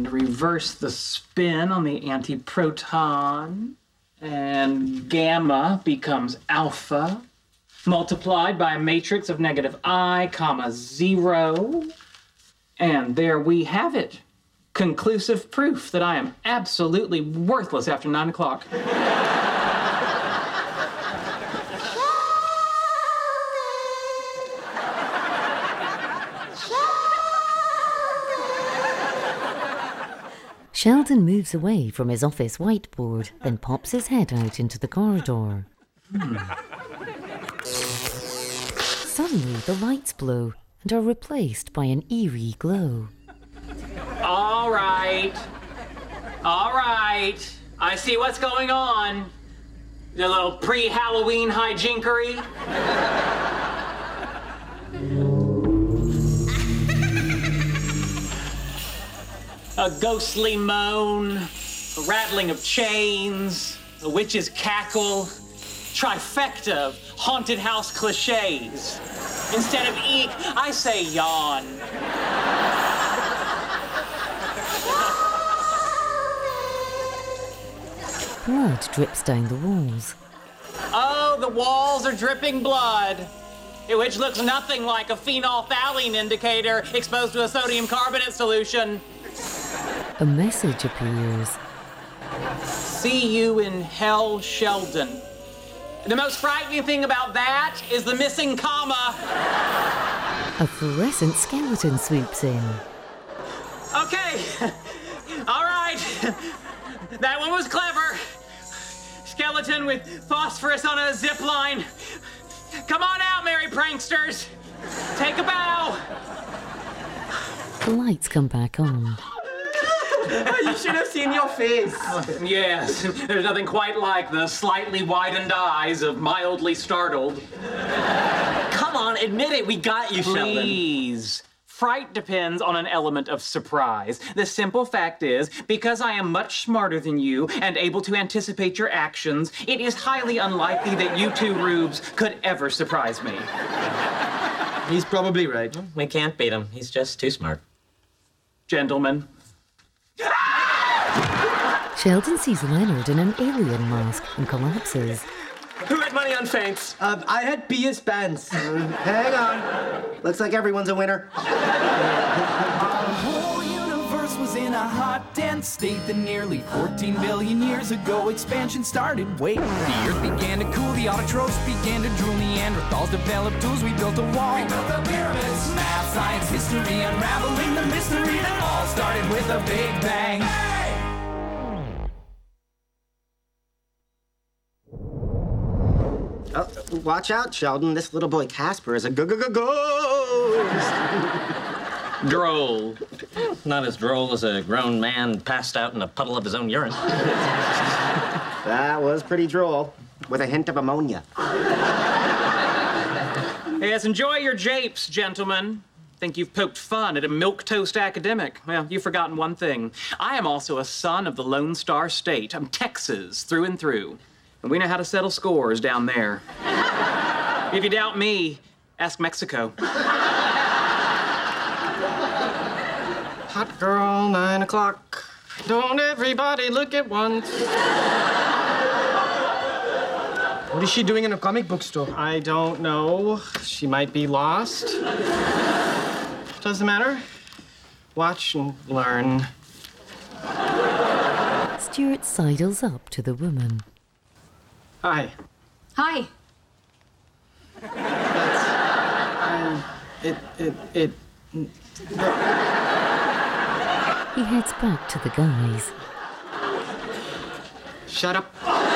and reverse the spin on the antiproton. And gamma becomes alpha, multiplied by a matrix of negative I, comma, 0. And there we have it. Conclusive proof that I am absolutely worthless after 9 o'clock. Sheldon moves away from his office whiteboard, then pops his head out into the corridor. Suddenly, the lights blow and are replaced by an eerie glow. All right. I see what's going on. The little pre-Halloween hijinkery. A ghostly moan, a rattling of chains, a witch's cackle, trifecta of haunted house cliches. Instead of eek, I say yawn. Blood drips down the walls. Oh, the walls are dripping blood, which looks nothing like a phenolphthalein indicator exposed to a sodium carbonate solution. A message appears. See you in hell, Sheldon. The most frightening thing about that is the missing comma. A fluorescent skeleton swoops in. Okay, all right. That one was clever. Skeleton with phosphorus on a zip line. Come on out, merry pranksters. Take a bow. The lights come back on. You should have seen your face. Yes, there's nothing quite like the slightly widened eyes of mildly startled. Come on, admit it. We got you, Sheldon. Please. Fright depends on an element of surprise. The simple fact is, because I am much smarter than you and able to anticipate your actions, it is highly unlikely that you two rubes could ever surprise me. He's probably right. We can't beat him. He's just too smart. Gentlemen. Sheldon sees Leonard in an alien mask and collapses. Who had money on feints? I had Pia's pants. Hang on. Looks like everyone's a winner. The whole universe was in a hot, dense state that nearly 14 billion years ago expansion started. Wait, the earth began to cool, the autotrophs began to drool, Neanderthals developed tools, we built a wall. We built the pyramids. Math, science, history, unraveling the mystery that all started with a big bang. Oh, watch out, Sheldon. This little boy Casper is a ghost. Droll. Not as droll as a grown man passed out in a puddle of his own urine. That was pretty droll, with a hint of ammonia. Yes, enjoy your japes, gentlemen. Think you've poked fun at a milquetoast academic. Well, you've forgotten one thing. I am also a son of the Lone Star State. I'm Texas through and through. And we know how to settle scores down there. If you doubt me, ask Mexico. Hot girl, 9 o'clock. Don't everybody look at once. What is she doing in a comic book store? I don't know. She might be lost. Doesn't matter. Watch and learn. Stuart sidles up to the woman. Hi. Hi. He heads back to the guys. Shut up.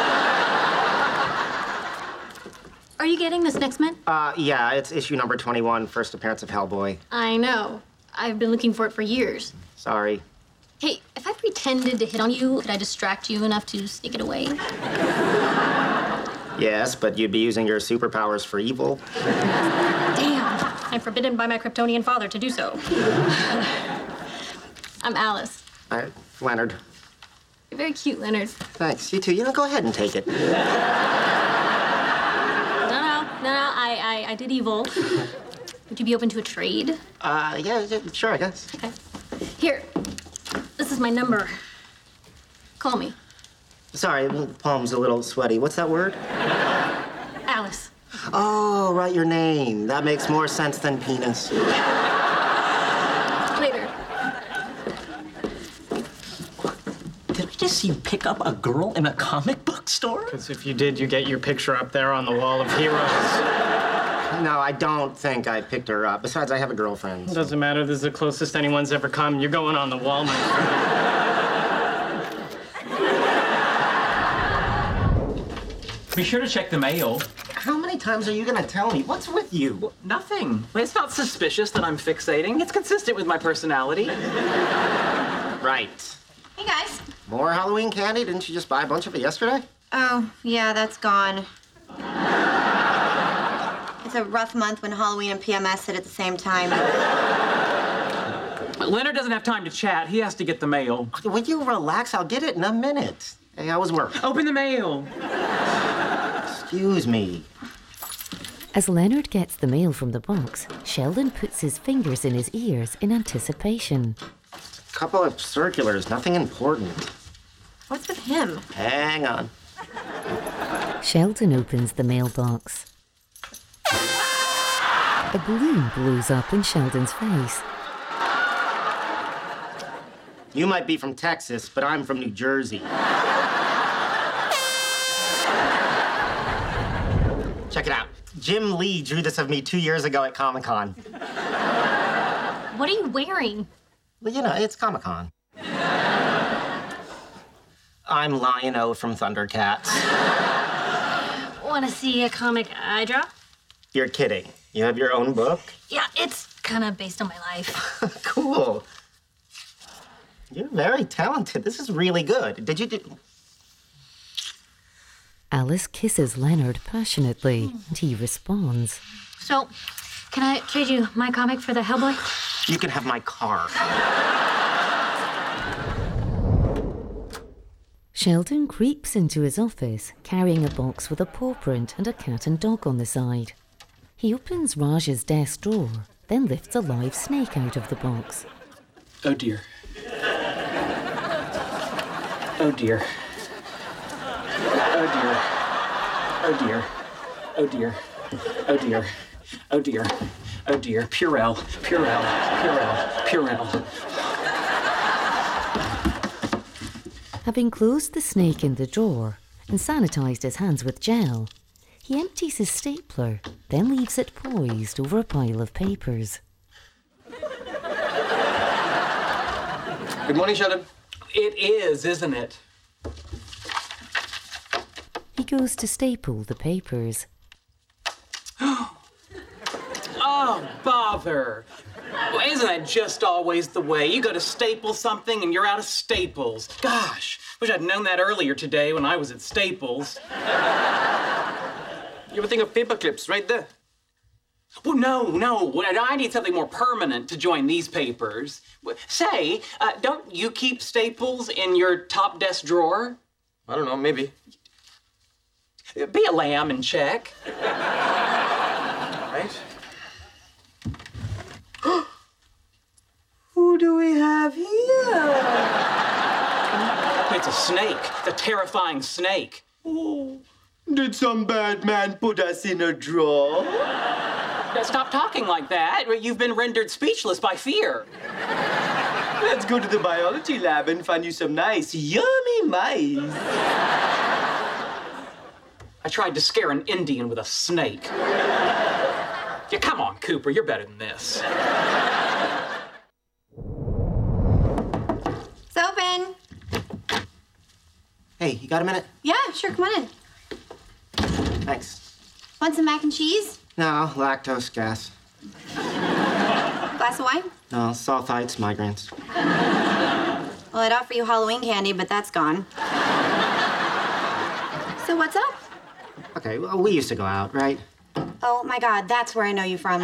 Are you getting this next man? Yeah, it's issue number 21, first appearance of Hellboy. I know. I've been looking for it for years. Sorry. Hey, if I pretended to hit on you, could I distract you enough to sneak it away? Yes, but you'd be using your superpowers for evil. Damn. I'm forbidden by my Kryptonian father to do so. I'm Alice. Leonard. You're very cute, Leonard. Thanks. You too. You know, go ahead and take it. No, I did evil. Would you be open to a trade? Yeah, sure, I guess. Okay. Here. This is my number. Call me. Sorry, the palm's a little sweaty. What's that word? Alice. Oh, right, your name. That makes more sense than penis. Later. Did I just see you pick up a girl in a comic book store? Because if you did, you get your picture up there on the wall of heroes. No, I don't think I picked her up. Besides, I have a girlfriend. It doesn't matter. This is the closest anyone's ever come. You're going on the wall, my friend. Be sure to check the mail. How many times are you gonna tell me? What's with you? Nothing. It's not suspicious that I'm fixating. It's consistent with my personality. Right. Hey, guys. More Halloween candy? Didn't you just buy a bunch of it yesterday? Oh, yeah, that's gone. It's a rough month when Halloween and PMS hit at the same time. Leonard doesn't have time to chat. He has to get the mail. Will you relax? I'll get it in a minute. Hey, how was work? Open the mail. Excuse me. As Leonard gets the mail from the box, Sheldon puts his fingers in his ears in anticipation. Couple of circulars, nothing important. What's with him? Hang on. Sheldon opens the mailbox. A balloon blows up in Sheldon's face. You might be from Texas, but I'm from New Jersey. Check it out. Jim Lee drew this of me 2 years ago at Comic-Con. What are you wearing? Well, you know, it's Comic-Con. I'm Lion-O from Thundercats. Want to see a comic I draw? You're kidding. You have your own book? Yeah, it's kind of based on my life. Cool. You're very talented. This is really good. Did you do... Alice kisses Leonard passionately, and he responds. So, can I trade you my comic for the Hellboy? You can have my car. Sheldon creeps into his office, carrying a box with a paw print and a cat and dog on the side. He opens Raj's desk drawer, then lifts a live snake out of the box. Oh dear. Oh dear. Oh dear. Oh dear. Oh dear. Oh dear. Oh dear. Oh dear. Purell. Purell. Purell. Purell. Having closed the snake in the drawer and sanitized his hands with gel, he empties his stapler, then leaves it poised over a pile of papers. Good morning, Sheldon. It is, isn't it? He goes to staple the papers. Oh, bother. Well, isn't that just always the way? You go to staple something and you're out of staples. Gosh, wish I'd known that earlier today when I was at Staples. You ever think of paper clips right there? Well, no. I need something more permanent to join these papers. Say, don't you keep staples in your top desk drawer? I don't know, maybe. Be a lamb and check. Right? Who do we have here? It's a snake. It's a terrifying snake. Oh, did some bad man put us in a drawer? Stop talking like that. You've been rendered speechless by fear. Let's go to the biology lab and find you some nice, yummy mice. I tried to scare an Indian with a snake. Yeah, come on, Cooper. You're better than this. It's open. Hey, you got a minute? Yeah, sure, come on in. Thanks. Want some mac and cheese? No, lactose gas. Glass of wine? No, sulfites, migraines. Well, I'd offer you Halloween candy, but that's gone. So what's up? Okay, well, we used to go out, right? Oh, my God, that's where I know you from.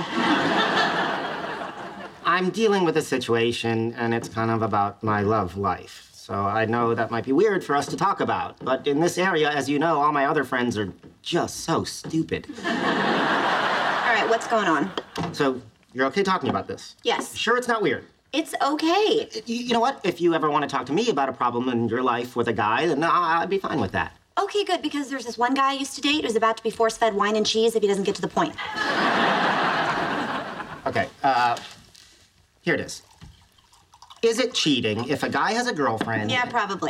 I'm dealing with a situation, and it's kind of about my love life. So I know that might be weird for us to talk about. But in this area, as you know, all my other friends are just so stupid. All right, what's going on? So you're okay talking about this? Yes. Sure it's not weird? It's okay. You know what? If you ever want to talk to me about a problem in your life with a guy, then I'd be fine with that. Okay, good, because there's this one guy I used to date who's about to be force-fed wine and cheese if he doesn't get to the point. Okay, here it is. Is it cheating if a guy has a girlfriend? Yeah, probably.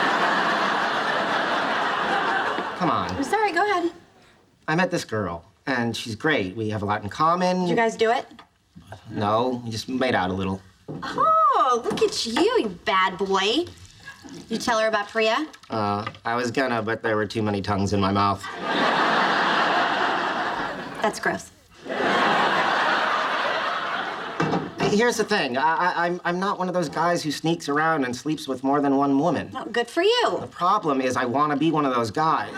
Come on. I'm sorry, go ahead. I met this girl, and she's great. We have a lot in common. Did you guys do it? No, we just made out a little. Oh, look at you bad boy. You tell her about Priya? I was gonna, but there were too many tongues in my mouth. That's gross. Here's the thing. I'm not one of those guys who sneaks around and sleeps with more than one woman. Oh, good for you. The problem is I want to be one of those guys.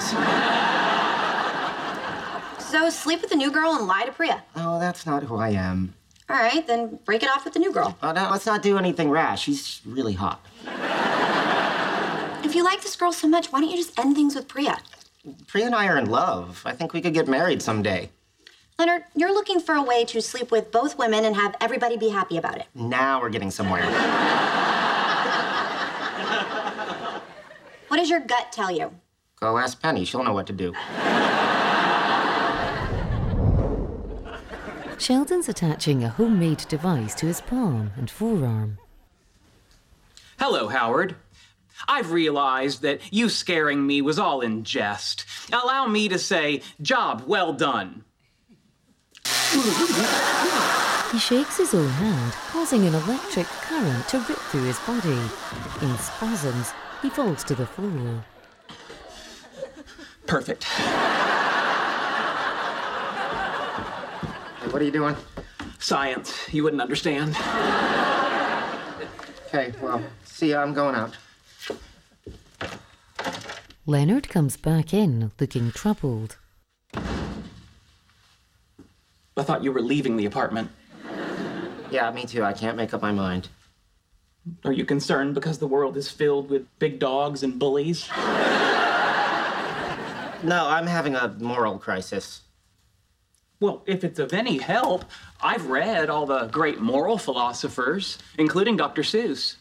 So sleep with the new girl and lie to Priya. Oh, that's not who I am. All right, then break it off with the new girl. No, let's not do anything rash. She's really hot. If you like this girl so much, why don't you just end things with Priya? Priya and I are in love. I think we could get married someday. Leonard, you're looking for a way to sleep with both women and have everybody be happy about it. Now we're getting somewhere. What does your gut tell you? Go ask Penny. She'll know what to do. Sheldon's attaching a homemade device to his palm and forearm. Hello, Howard. I've realized that you scaring me was all in jest. Allow me to say, job well done. He shakes his own hand, causing an electric current to rip through his body. In spasms, he falls to the floor. Perfect. Hey, what are you doing? Science. You wouldn't understand. Okay, well, see ya. I'm going out. Leonard comes back in, looking troubled. I thought you were leaving the apartment. Yeah, me too. I can't make up my mind. Are you concerned because the world is filled with big dogs and bullies? No, I'm having a moral crisis. Well, if it's of any help, I've read all the great moral philosophers, including Dr. Seuss.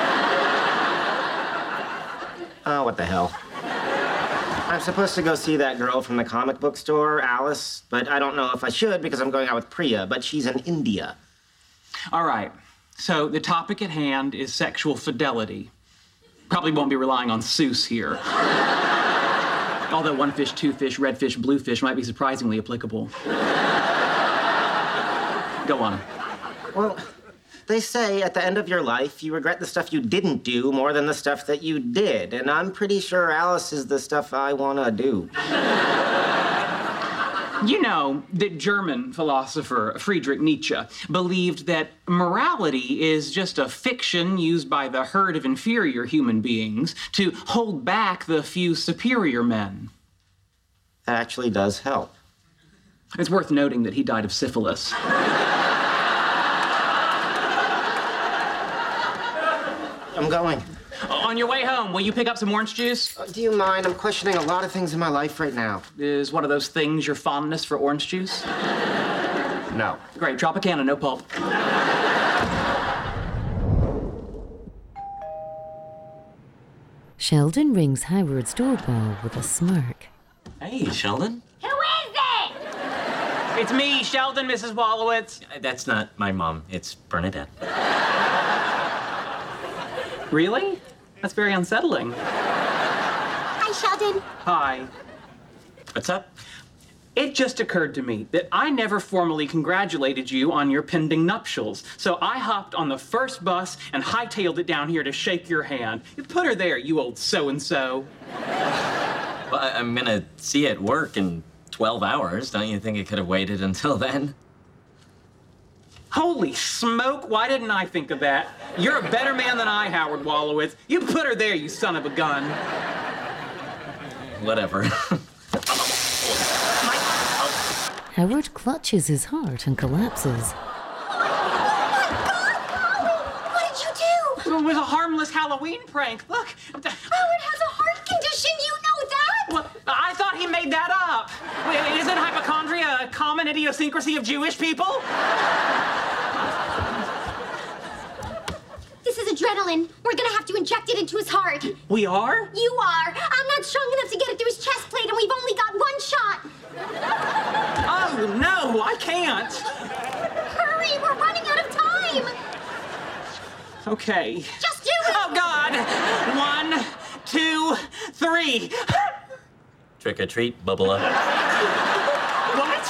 Oh, what the hell. I'm supposed to go see that girl from the comic book store, Alice, but I don't know if I should because I'm going out with Priya, but she's in India. All right, so the topic at hand is sexual fidelity. Probably won't be relying on Seuss here. Although one fish, two fish, red fish, blue fish might be surprisingly applicable. Go on. Well, they say at the end of your life, you regret the stuff you didn't do more than the stuff that you did. And I'm pretty sure Alice is the stuff I want to do. You know, the German philosopher Friedrich Nietzsche believed that morality is just a fiction used by the herd of inferior human beings to hold back the few superior men. That actually does help. It's worth noting that he died of syphilis. I'm going. On your way home, will you pick up some orange juice? Do you mind? I'm questioning a lot of things in my life right now. Is one of those things your fondness for orange juice? No. Great, Tropicana, no pulp. Sheldon rings Howard's doorbell with a smirk. Hey, Sheldon. Who is it? It's me, Sheldon, Mrs. Wallowitz. That's not my mom. It's Bernadette. Really? That's very unsettling. Hi, Sheldon. Hi. What's up? It just occurred to me that I never formally congratulated you on your pending nuptials. So I hopped on the first bus and hightailed it down here to shake your hand. You put her there, you old so-and-so. Well, I'm gonna see you at work in 12 hours. Don't you think it could have waited until then? Holy smoke, why didn't I think of that? You're a better man than I, Howard Wallowitz. You put her there, you son of a gun. Whatever. Howard clutches his heart and collapses. What did you do? It was a harmless Halloween prank. Look. Howard has a heart condition. You know that? Well, I thought he made that up. Wait, isn't hypochondria a common idiosyncrasy of Jewish people? adrenaline. We're gonna have to inject it into his heart. We are? You are. I'm not strong enough to get it through his chest plate, and we've only got one shot. Oh, no, I can't. Hurry, we're running out of time. Okay. Just do it. Oh, God. 1, 2, 3. Trick or treat, Bubba. What?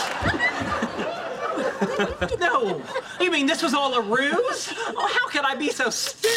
No. You mean this was all a ruse? Oh, how could I be so stupid?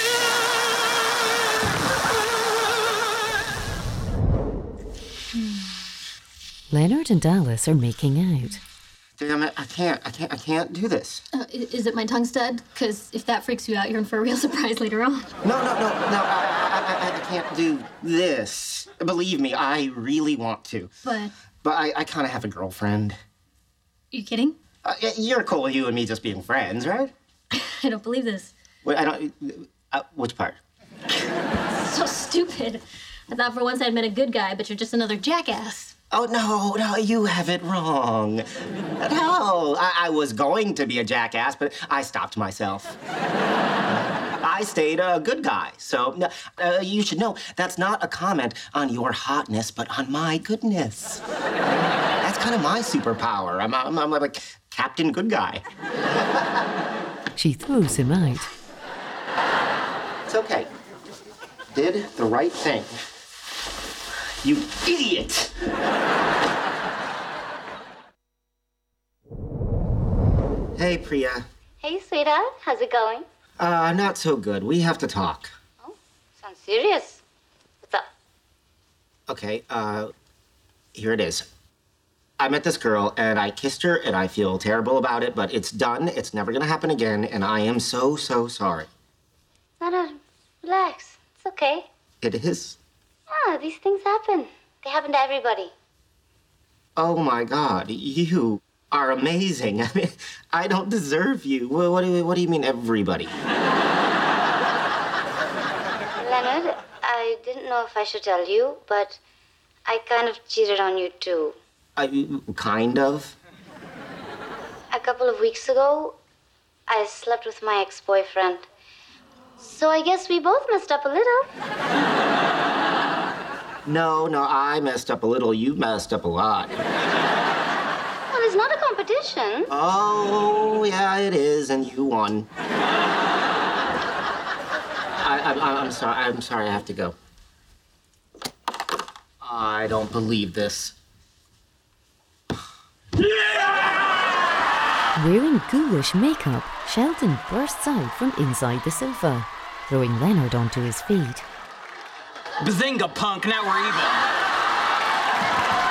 Leonard and Alice are making out. Damn it, I can't do this. Is it my tongue stud? Because if that freaks you out, you're in for a real surprise later on. No, I can't do this. Believe me, I really want to. But I kind of have a girlfriend. you kidding? You're cool with you and me just being friends, right? I don't believe this. Wait, I don't... which part? So stupid. I thought for once I'd met a good guy, but you're just another jackass. Oh, no, you have it wrong. No, I was going to be a jackass, but I stopped myself. I stayed a good guy, so you should know that's not a comment on your hotness, but on my goodness. That's kind of my superpower. I'm like Captain Good Guy. She throws him out. It's okay. Did the right thing. You idiot! Hey, Priya. Hey, sweetheart. How's it going? Not so good. We have to talk. Oh, sounds serious. What's up? Okay, here it is. I met this girl, and I kissed her, and I feel terrible about it, but it's done. It's never gonna happen again, and I am so sorry. Relax. It's okay. It is. Ah, these things happen. They happen to everybody. Oh, my God. You are amazing. I mean, I don't deserve you. What do you mean, everybody? Leonard, I didn't know if I should tell you, but I kind of cheated on you, too. Kind of? A couple of weeks ago, I slept with my ex-boyfriend. So I guess we both messed up a little. No, I messed up a little. You messed up a lot. Well, it's not a competition. Oh, yeah, it is, and you won. I'm sorry, I have to go. I don't believe this. Wearing ghoulish makeup, Sheldon bursts out from inside the sofa, throwing Leonard onto his feet. Bazinga, punk, now we're even.